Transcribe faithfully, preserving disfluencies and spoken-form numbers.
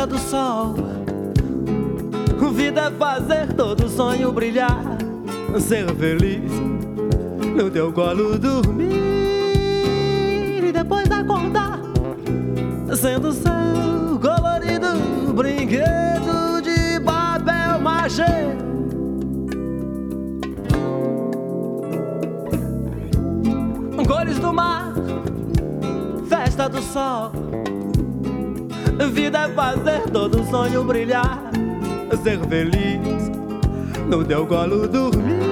festa do sol. Vida é fazer todo sonho brilhar, ser feliz, no teu colo dormir e depois acordar, sendo seu colorido brinquedo de papel machê. Cores do mar, festa do sol. Vida é fazer todo sonho brilhar, ser feliz, no teu colo dormir